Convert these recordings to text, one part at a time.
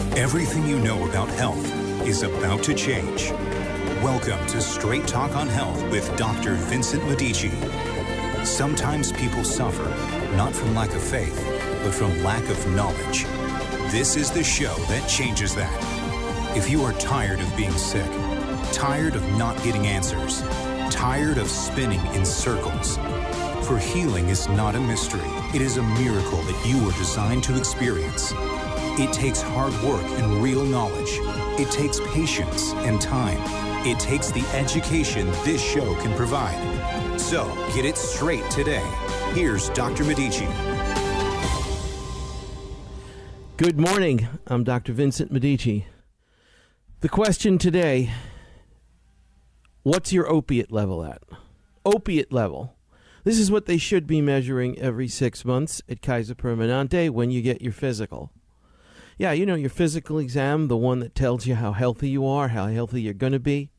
Everything you know about health is about to change. Welcome to Straight Talk on Health with Dr. Vincent Medici. Sometimes people suffer, not from lack of faith, but from lack of knowledge. This is the show that changes that. If you are tired of being sick, tired of not getting answers, tired of spinning in circles, for healing is not a mystery. It is a miracle that you were designed to experience. It takes hard work and real knowledge. It takes patience and time. It takes the education this show can provide. So, get it straight today. Here's Dr. Medici. Good morning. I'm Dr. Vincent Medici. The question today, what's your opiate level at? Opiate level. This is what they should be measuring every 6 months at Kaiser Permanente when you get your physical. Yeah, you know, your physical exam, the one that tells you how healthy you are, how healthy you're going to be.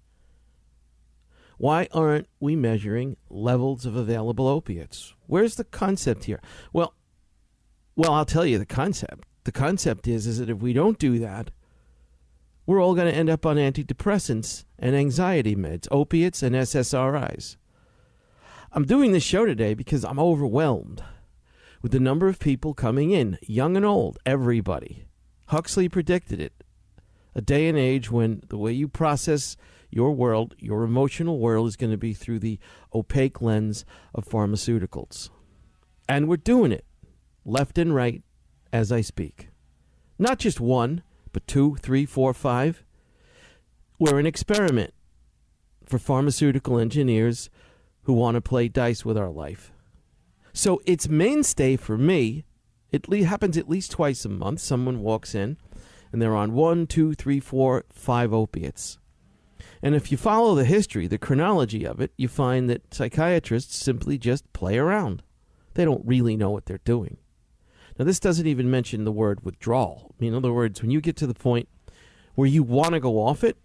Why aren't we measuring levels of available opiates? Where's the concept here? Well, I'll tell you the concept. The concept is that if we don't do that, we're all going to end up on antidepressants and anxiety meds, opiates and SSRIs. I'm doing this show today because I'm overwhelmed with the number of people coming in, young and old, everybody. Huxley predicted it. A day and age when the way you process your world, your emotional world, is going to be through the opaque lens of pharmaceuticals. And we're doing it left and right as I speak. Not just one, but 2, 3, 4, 5. We're an experiment for pharmaceutical engineers who want to play dice with our life. So it's mainstay for me. It happens at least twice a month. Someone walks in and they're on 1, 2, 3, 4, 5 opiates. And if you follow the history, the chronology of it, you find that psychiatrists simply just play around. They don't really know what they're doing. Now, this doesn't even mention the word withdrawal. In other words, when you get to the point where you want to go off it,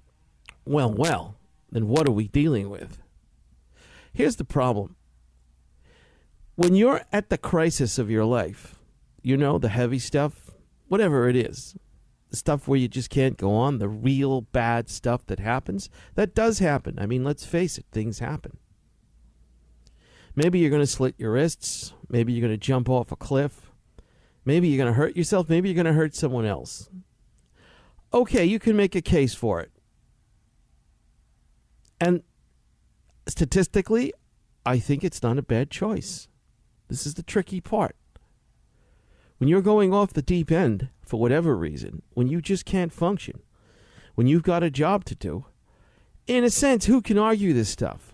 well, then what are we dealing with? Here's the problem. When you're at the crisis of your life, you know, the heavy stuff, whatever it is, the stuff where you just can't go on, the real bad stuff that happens, that does happen. I mean, let's face it, things happen. Maybe you're going to slit your wrists. Maybe you're going to jump off a cliff. Maybe you're going to hurt yourself. Maybe you're going to hurt someone else. Okay, you can make a case for it. And statistically, I think it's not a bad choice. This is the tricky part. When you're going off the deep end, for whatever reason, when you just can't function, when you've got a job to do, in a sense, who can argue this stuff?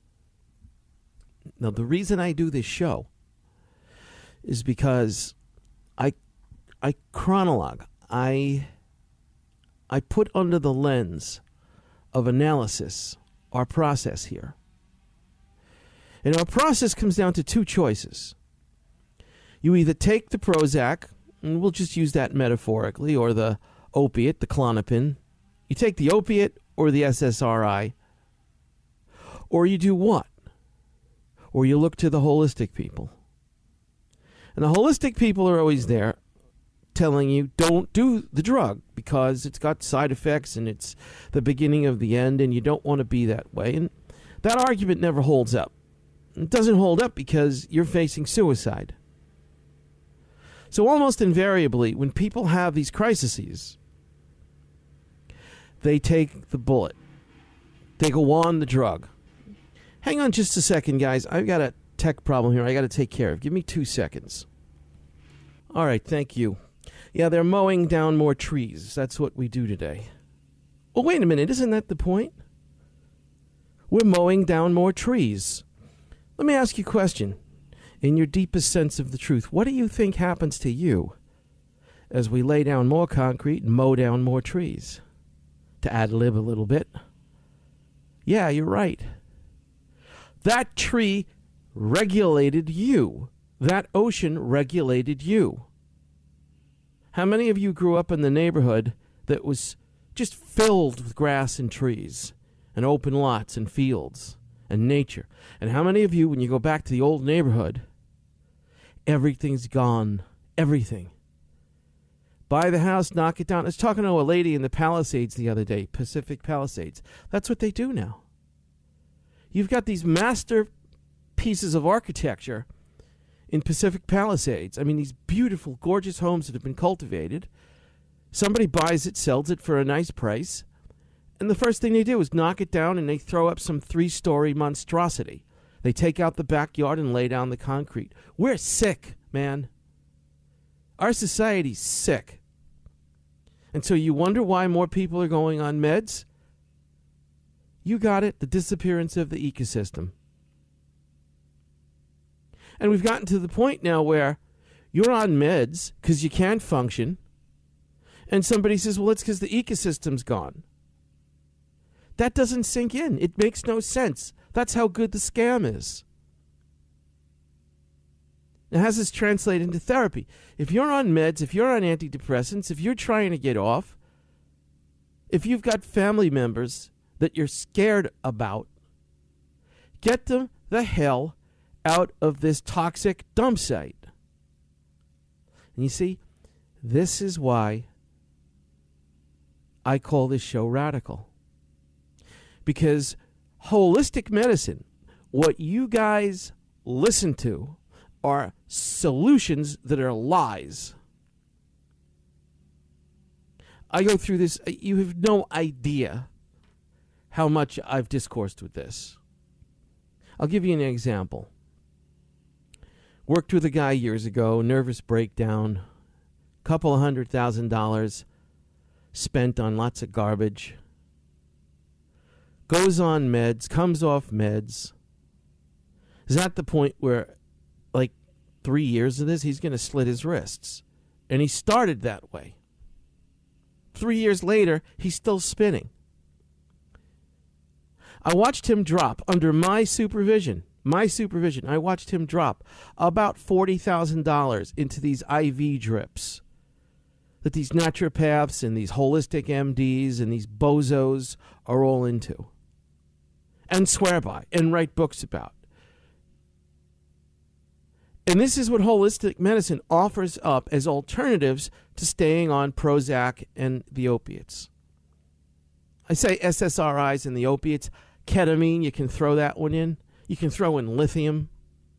Now, the reason I do this show is because I chronologue. I put under the lens of analysis our process here. And our process comes down to two choices. You either take the Prozac, and we'll just use that metaphorically, or the opiate, the Klonopin. You take the opiate or the SSRI, or you do what? Or you look to the holistic people. And the holistic people are always there telling you, don't do the drug because it's got side effects and it's the beginning of the end and you don't want to be that way. And that argument never holds up. It doesn't hold up because you're facing suicide. So almost invariably, when people have these crises, they take the bullet. They go on the drug. Hang on just a second, guys. I've got a tech problem here I got to take care of. Give me 2 seconds. All right, thank you. Yeah, they're mowing down more trees. That's what we do today. Well, wait a minute. Isn't that the point? We're mowing down more trees. Let me ask you a question. In your deepest sense of the truth, what do you think happens to you as we lay down more concrete and mow down more trees? To ad-lib a little bit. Yeah, you're right. That tree regulated you. That ocean regulated you. How many of you grew up in the neighborhood that was just filled with grass and trees and open lots and fields and nature? And how many of you, when you go back to the old neighborhood, everything's gone, everything. Buy the house, knock it down. I was talking to a lady in the Palisades the other day, Pacific Palisades. That's what they do now. You've got these master pieces of architecture in Pacific Palisades. I mean, these beautiful, gorgeous homes that have been cultivated. Somebody buys it, sells it for a nice price, and the first thing they do is knock it down and they throw up some 3-story monstrosity. They take out the backyard and lay down the concrete. We're sick, man. Our society's sick. And so you wonder why more people are going on meds? You got it, the disappearance of the ecosystem. And we've gotten to the point now where you're on meds because you can't function, and somebody says, well, it's because the ecosystem's gone. That doesn't sink in. It makes no sense. That's how good the scam is. Now, how does this translate into therapy? If you're on meds, if you're on antidepressants, if you're trying to get off, if you've got family members that you're scared about, get them the hell out of this toxic dump site. And you see, this is why I call this show Radical. Because holistic medicine, what you guys listen to, are solutions that are lies. I go through this. You have no idea how much I've discoursed with this. I'll give you an example. Worked with a guy years ago, nervous breakdown, couple of $100,000 spent on lots of garbage. Goes on meds, comes off meds. Is at the point where, like 3 years of this, he's going to slit his wrists. And he started that way. 3 years later, he's still spinning. I watched him drop under my supervision. I watched him drop about $40,000 into these IV drips that these naturopaths and these holistic MDs and these bozos are all into and swear by and write books about. And this is what holistic medicine offers up as alternatives to staying on Prozac and the opiates. I say SSRIs and the opiates. Ketamine, you can throw that one in. You can throw in lithium.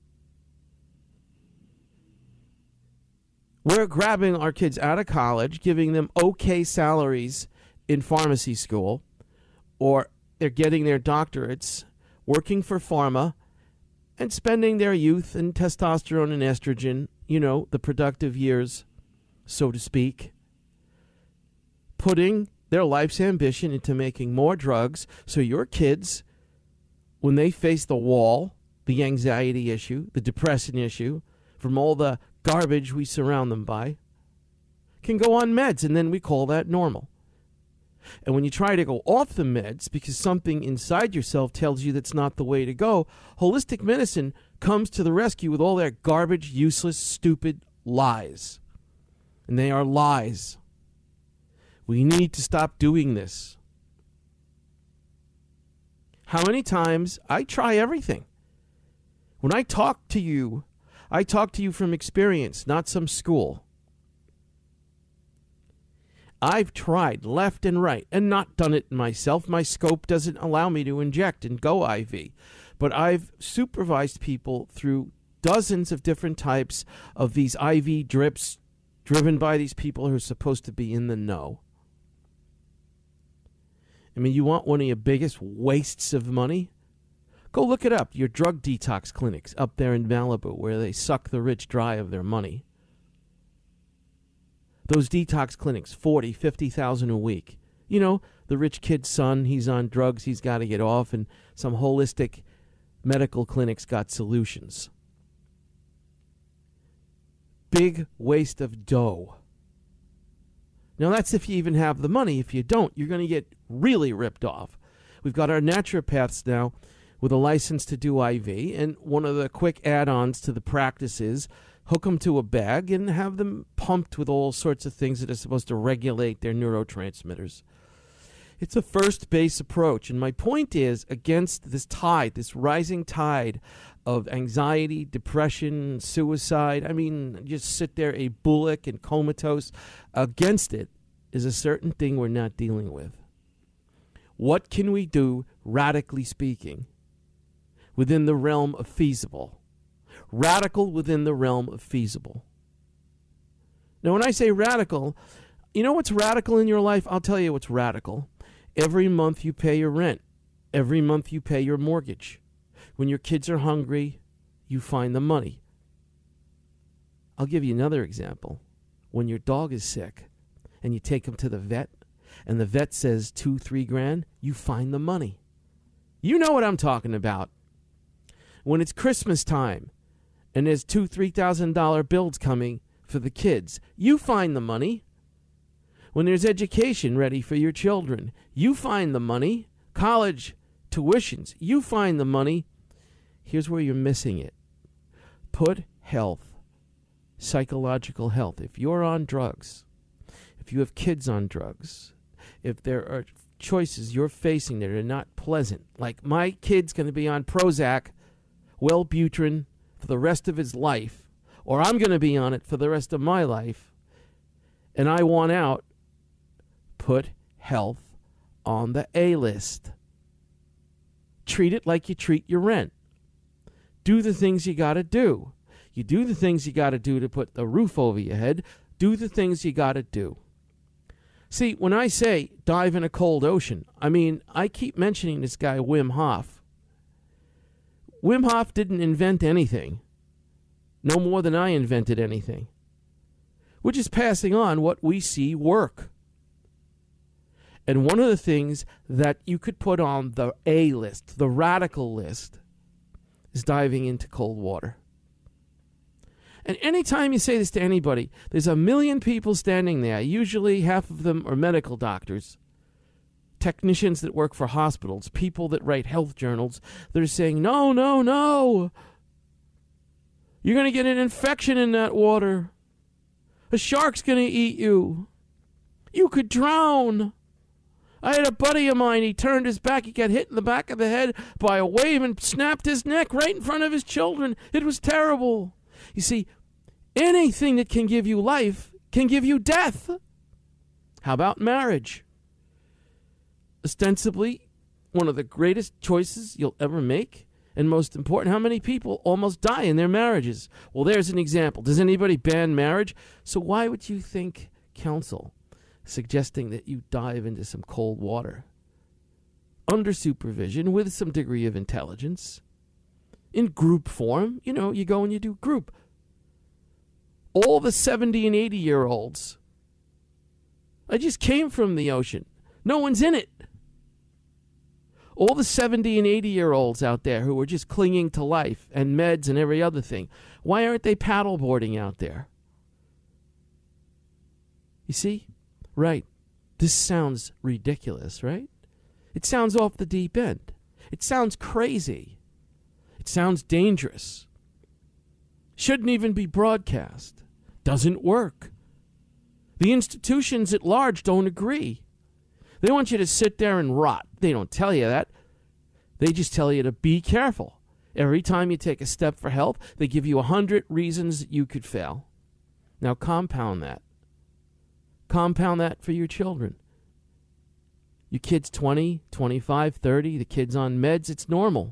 We're grabbing our kids out of college, giving them okay salaries in pharmacy school, or they're getting their doctorates, working for pharma, and spending their youth and testosterone and estrogen, the productive years, so to speak, putting their life's ambition into making more drugs so your kids, when they face the wall, the anxiety issue, the depression issue, from all the garbage we surround them by, can go on meds, and then we call that normal. And when you try to go off the meds because something inside yourself tells you that's not the way to go, holistic medicine comes to the rescue with all their garbage, useless, stupid lies. And they are lies. We need to stop doing this. How many times I try everything. When I talk to you from experience, not some school. I've tried left and right and not done it myself. My scope doesn't allow me to inject and go IV. But I've supervised people through dozens of different types of these IV drips driven by these people who are supposed to be in the know. I mean, you want one of your biggest wastes of money? Go look it up. Your drug detox clinics up there in Malibu where they suck the rich dry of their money. Those detox clinics, $40,000, $50,000 a week. The rich kid's son, he's on drugs, he's got to get off, and some holistic medical clinics got solutions. Big waste of dough. Now, that's if you even have the money. If you don't, you're going to get really ripped off. We've got our naturopaths now with a license to do IV, and one of the quick add-ons to the practice is hook them to a bag and have them pumped with all sorts of things that are supposed to regulate their neurotransmitters. It's a first base approach. And my point is, against this tide, this rising tide of anxiety, depression, suicide, I mean, just sit there abullic and comatose, against it is a certain thing we're not dealing with. What can we do, radically speaking, within the realm of feasible? Radical within the realm of feasible. Now, when I say radical, you know what's radical in your life? I'll tell you what's radical. Every month you pay your rent. Every month you pay your mortgage. When your kids are hungry, you find the money. I'll give you another example. When your dog is sick and you take him to the vet and the vet says $2-3 grand, you find the money. You know what I'm talking about. When it's Christmas time and there's $2,000-$3,000 bills coming for the kids, you find the money. When there's education ready for your children, you find the money. College tuitions, you find the money. Here's where you're missing it. Put health, psychological health. If you're on drugs, if you have kids on drugs, if there are choices you're facing that are not pleasant, like my kid's going to be on Prozac, Wellbutrin for the rest of his life, or I'm going to be on it for the rest of my life, and I want out, put health on the A list. Treat it like you treat your rent. Do the things you got to do. You do the things you got to do to put the roof over your head. Do the things you got to do. See, when I say dive in a cold ocean, I mean, I keep mentioning this guy, Wim Hof. Wim Hof didn't invent anything, no more than I invented anything. We're just passing on what we see work. And one of the things that you could put on the A list, the radical list, is diving into cold water. And anytime you say this to anybody, there's 1 million people standing there. Usually half of them are medical doctors, technicians that work for hospitals, people that write health journals. They're saying, no, no, no. You're going to get an infection in that water. A shark's going to eat you. You could drown. I had a buddy of mine, he turned his back, he got hit in the back of the head by a wave and snapped his neck right in front of his children. It was terrible. You see, anything that can give you life can give you death. How about marriage? Ostensibly, one of the greatest choices you'll ever make, and most important, how many people almost die in their marriages? Well, there's an example. Does anybody ban marriage? So why would you think counsel suggesting that you dive into some cold water under supervision with some degree of intelligence in group form? You know, you go and you do group. All the 70 and 80-year-olds, I just came from the ocean. No one's in it. All the 70 and 80-year-olds out there who are just clinging to life and meds and every other thing, why aren't they paddleboarding out there? You see? Right. This sounds ridiculous, right? It sounds off the deep end. It sounds crazy. It sounds dangerous. Shouldn't even be broadcast. Doesn't work. The institutions at large don't agree. They want you to sit there and rot. They don't tell you that. They just tell you to be careful. Every time you take a step for health, they give you 100 reasons that you could fail. Now compound that. Compound that for your children. Your kid's 20, 25, 30. The kid's on meds. It's normal.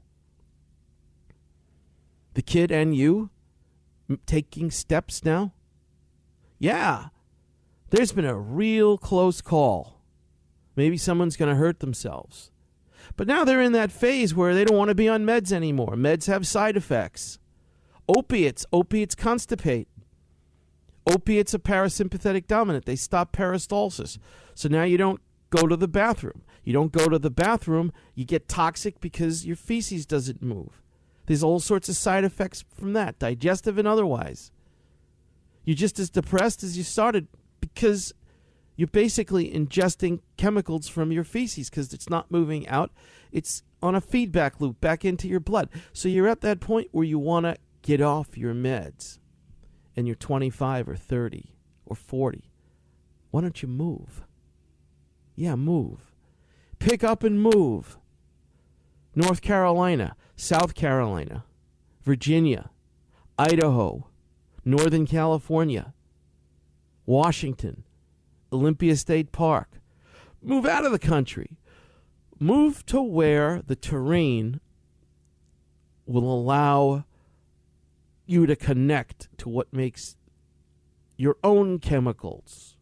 The kid and you taking steps now? Yeah. There's been a real close call. Maybe someone's going to hurt themselves. But now they're in that phase where they don't want to be on meds anymore. Meds have side effects. Opiates constipate. Opiates are parasympathetic dominant. They stop peristalsis. So now you don't go to the bathroom. You don't go to the bathroom, you get toxic because your feces doesn't move. There's all sorts of side effects from that, digestive and otherwise. You're just as depressed as you started because you're basically ingesting chemicals from your feces because it's not moving out. It's on a feedback loop back into your blood. So you're at that point where you want to get off your meds. And you're 25 or 30 or 40, why don't you move? Yeah, move. Pick up and move. North Carolina, South Carolina, Virginia, Idaho, Northern California, Washington, Olympia State Park. Move out of the country. Move to where the terrain will allow you to connect to what makes your own chemicals.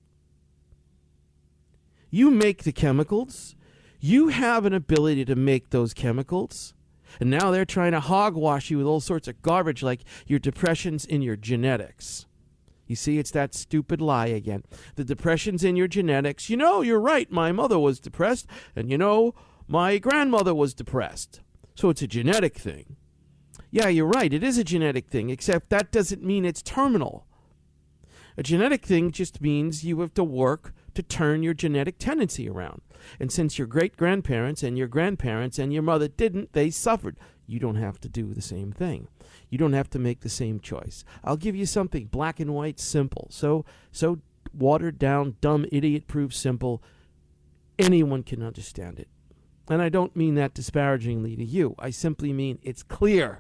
You make the chemicals. You have an ability to make those chemicals. And now they're trying to hogwash you with all sorts of garbage like your depression's in your genetics. You see, it's that stupid lie again. The depression's in your genetics. You know, you're right. My mother was depressed. And you know, my grandmother was depressed. So it's a genetic thing. Yeah, you're right. It is a genetic thing, except that doesn't mean it's terminal. A genetic thing just means you have to work to turn your genetic tendency around. And since your great-grandparents and your grandparents and your mother didn't, they suffered. You don't have to do the same thing. You don't have to make the same choice. I'll give you something black and white, simple. So watered down, dumb, idiot-proof simple. Anyone can understand it. And I don't mean that disparagingly to you. I simply mean it's clear.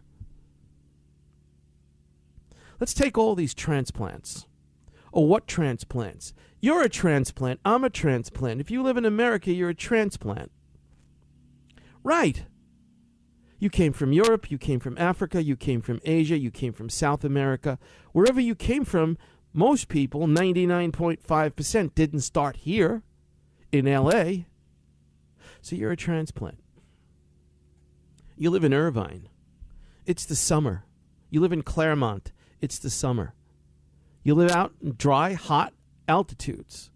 Let's take all these transplants. Oh, what transplants? You're a transplant. I'm a transplant. If you live in America, you're a transplant. Right. You came from Europe. You came from Africa. You came from Asia. You came from South America. Wherever you came from, most people, 99.5%, didn't start here in L.A. So you're a transplant. You live in Irvine. It's the summer. You live in Claremont. It's the summer. You live out in dry, hot altitudes.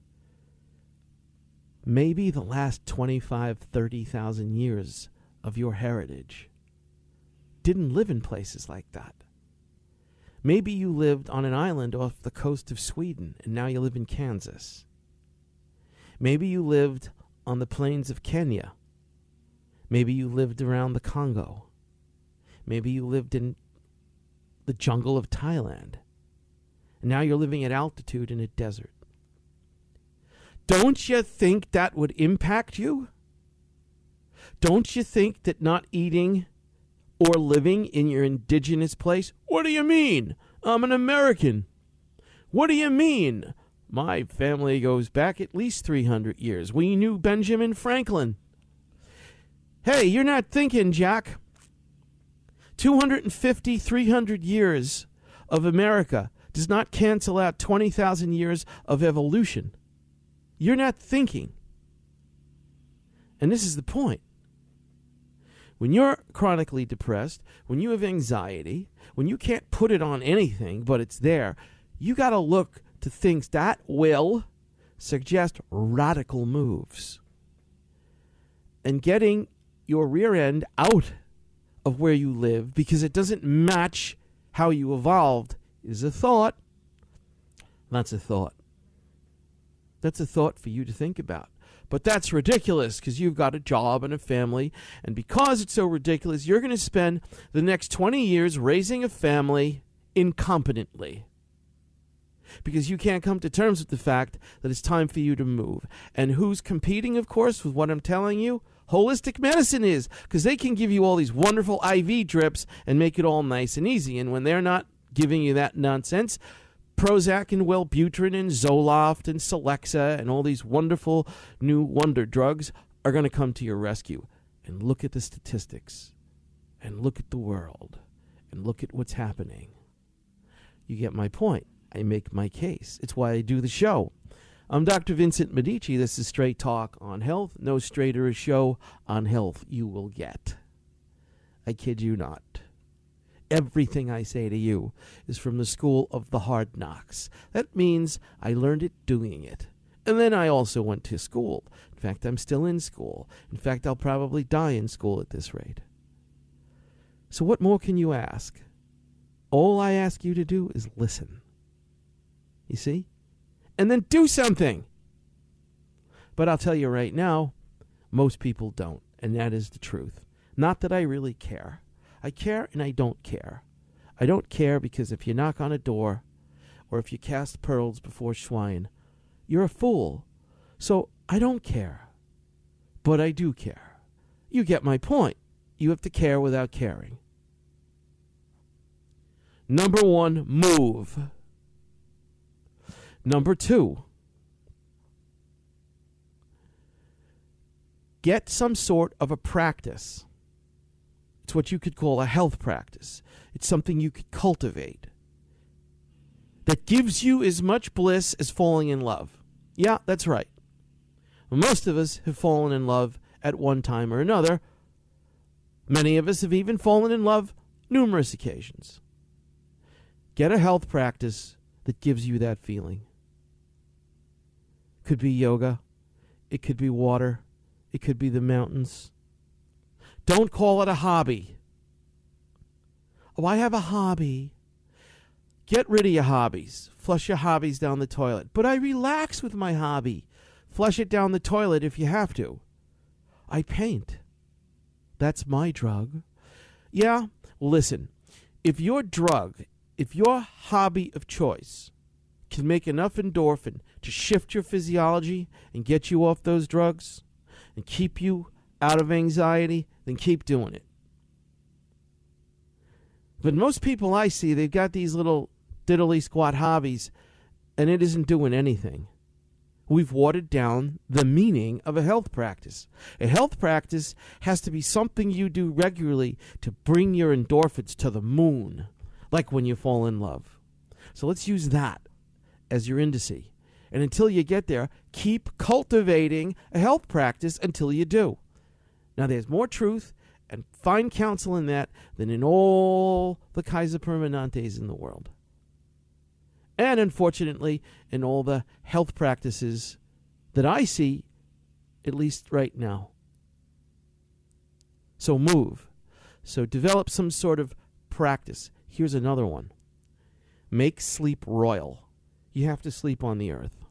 Maybe the last 25, 30,000 years of your heritage didn't live in places like that. Maybe you lived on an island off the coast of Sweden, and now you live in Kansas. Maybe you lived on the plains of Kenya. Maybe you lived around the Congo. Maybe you lived in the jungle of Thailand. And now you're living at altitude in a desert. Don't you think that would impact you? Don't you think that not eating or living in your indigenous place? What do you mean? I'm an American. What do you mean? My family goes back at least 300 years. We knew Benjamin Franklin. Hey, you're not thinking, Jack. 250, 300 years of America does not cancel out 20,000 years of evolution. You're not thinking. And this is the point. When you're chronically depressed, when you have anxiety, when you can't put it on anything, but it's there, you got to look to things that will suggest radical moves. And getting your rear end out of where you live because it doesn't match how you evolved is a thought. That's a thought. That's a thought for you to think about. But that's ridiculous because you've got a job and a family. And because it's so ridiculous, you're going to spend the next 20 years raising a family incompetently. Because you can't come to terms with the fact that it's time for you to move. And who's competing, of course, with what I'm telling you? Holistic medicine is, because they can give you all these wonderful IV drips and make it all nice and easy. And when they're not giving you that nonsense, Prozac and Wellbutrin and Zoloft and Celexa and all these wonderful new wonder drugs are going to come to your rescue. And look at the statistics. And look at the world. And look at what's happening. You get my point. I make my case. It's why I do the show. I'm Dr. Vincent Medici. This is Straight Talk on Health. No straighter a show on health you will get. I kid you not. Everything I say to you is from the school of the hard knocks. That means I learned it doing it. And then I also went to school. In fact, I'm still in school. In fact, I'll probably die in school at this rate. So what more can you ask? All I ask you to do is listen. You see? And then do something. But I'll tell you right now, most people don't. And that is the truth. Not that I really care. I care and I don't care. I don't care because if you knock on a door or if you cast pearls before swine, you're a fool. So I don't care. but I do care. You get my point. You have to care without caring. Number 1, move. Number 2, get some sort of a practice. It's what you could call a health practice. It's something you could cultivate that gives you as much bliss as falling in love. Yeah, that's right. Most of us have fallen in love at one time or another. Many of us have even fallen in love numerous occasions. Get a health practice that gives you that feeling. It could be yoga. It could be water. It could be the mountains. Don't call it a hobby. Oh, I have a hobby. Get rid of your hobbies. Flush your hobbies down the toilet. But I relax with my hobby. Flush it down the toilet if you have to. I paint. That's my drug. Yeah, listen. If your hobby of choice can make enough endorphin to shift your physiology and get you off those drugs and keep you out of anxiety, then keep doing it. But most people I see, they've got these little diddly squat hobbies, and it isn't doing anything. We've watered down the meaning of a health practice. A health practice has to be something you do regularly to bring your endorphins to the moon, like when you fall in love. So let's use that as your indice. And until you get there, keep cultivating a health practice until you do. Now, there's more truth and fine counsel in that than in all the Kaiser Permanentes in the world. And unfortunately, in all the health practices that I see, at least right now. So move. So develop some sort of practice. Here's another one. Make sleep royal. You have to sleep on the earth.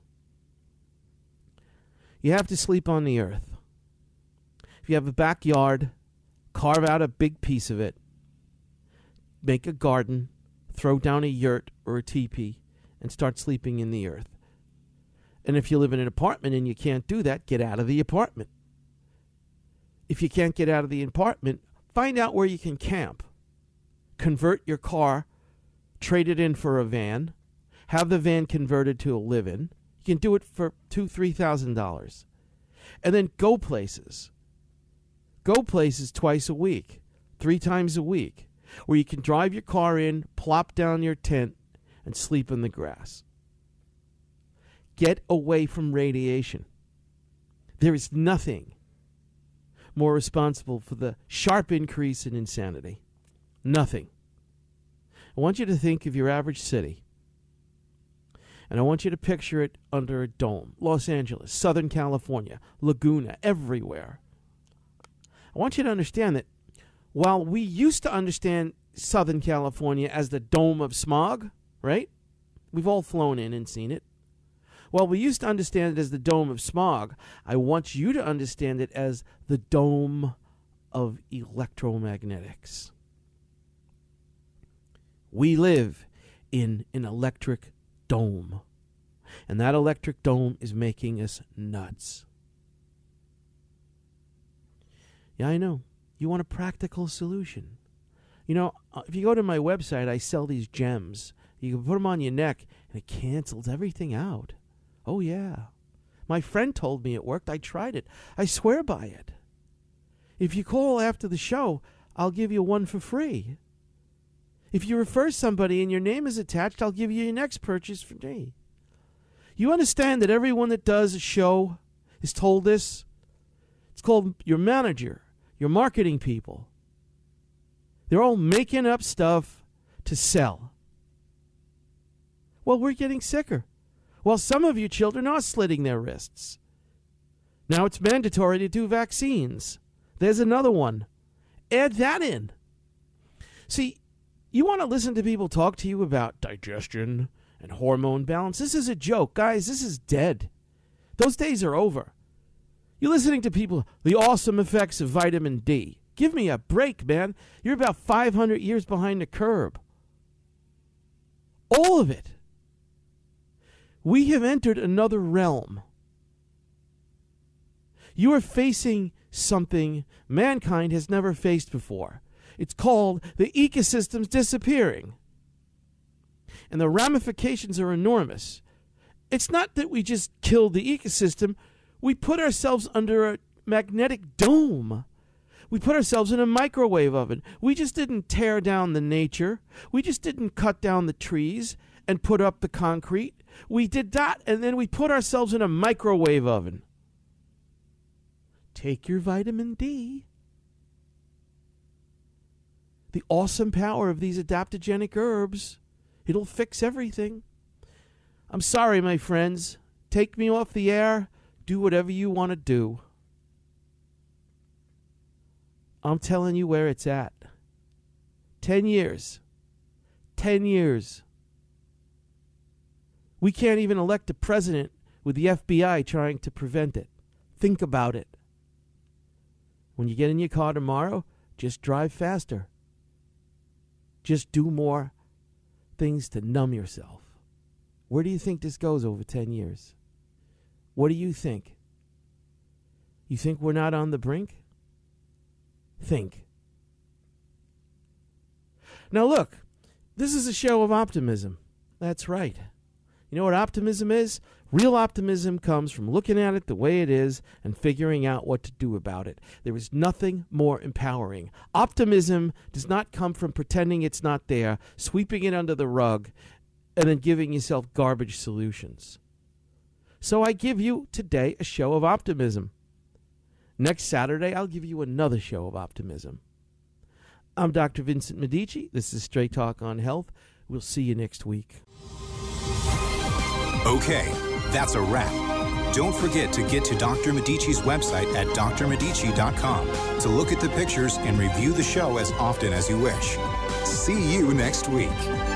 You have to sleep on the earth. If you have a backyard, carve out a big piece of it. Make a garden. Throw down a yurt or a teepee and start sleeping in the earth. And if you live in an apartment and you can't do that, get out of the apartment. If you can't get out of the apartment, find out where you can camp. Convert your car, trade it in for a van, have the van converted to a live-in. You can do it for $2,000, $3,000. And then go places. Go places twice a week, 3 times a week, where you can drive your car in, plop down your tent, and sleep in the grass. Get away from radiation. There is nothing more responsible for the sharp increase in insanity. Nothing. I want you to think of your average city. And I want you to picture it under a dome. Los Angeles, Southern California, Laguna, everywhere. I want you to understand that while we used to understand Southern California as the dome of smog, right? We've all flown in and seen it. While we used to understand it as the dome of smog, I want you to understand it as the dome of electromagnetics. We live in an electric dome. And that electric dome is making us nuts. Yeah, I know. You want a practical solution. You know, if you go to my website, I sell these gems. You can put them on your neck, and it cancels everything out. Oh, yeah. My friend told me it worked. I tried it. I swear by it. If you call after the show, I'll give you one for free. If you refer somebody and your name is attached, I'll give you your next purchase for free. You understand that everyone that does a show is told this? It's called your manager, your marketing people. They're all making up stuff to sell. Well, we're getting sicker. Well, some of you children are slitting their wrists. Now it's mandatory to do vaccines. There's another one. Add that in. See, you want to listen to people talk to you about digestion and hormone balance? This is a joke. Guys, this is dead. Those days are over. You're listening to people, the awesome effects of vitamin D. Give me a break, man. You're about 500 years behind the curve. All of it. We have entered another realm. You are facing something mankind has never faced before. It's called the ecosystems disappearing. And the ramifications are enormous. It's not that we just killed the ecosystem. We put ourselves under a magnetic dome. We put ourselves in a microwave oven. We just didn't tear down the nature. We just didn't cut down the trees and put up the concrete. We did that, and then we put ourselves in a microwave oven. Take your vitamin D. The awesome power of these adaptogenic herbs. It'll fix everything. I'm sorry, my friends. Take me off the air. Do whatever you want to do. I'm telling you where it's at. 10 years. 10 years. We can't even elect a president with the FBI trying to prevent it. Think about it. When you get in your car tomorrow, just drive faster. Just do more things to numb yourself. Where do you think this goes over 10 years? What do you think? You think we're not on the brink? Think. Now look, this is a show of optimism. That's right. You know what optimism is? Real optimism comes from looking at it the way it is and figuring out what to do about it. There is nothing more empowering. Optimism does not come from pretending it's not there, sweeping it under the rug, and then giving yourself garbage solutions. So I give you today a show of optimism. Next Saturday, I'll give you another show of optimism. I'm Dr. Vincent Medici. This is Straight Talk on Health. We'll see you next week. Okay, that's a wrap. Don't forget to get to Dr. Medici's website at drmedici.com to look at the pictures and review the show as often as you wish. See you next week.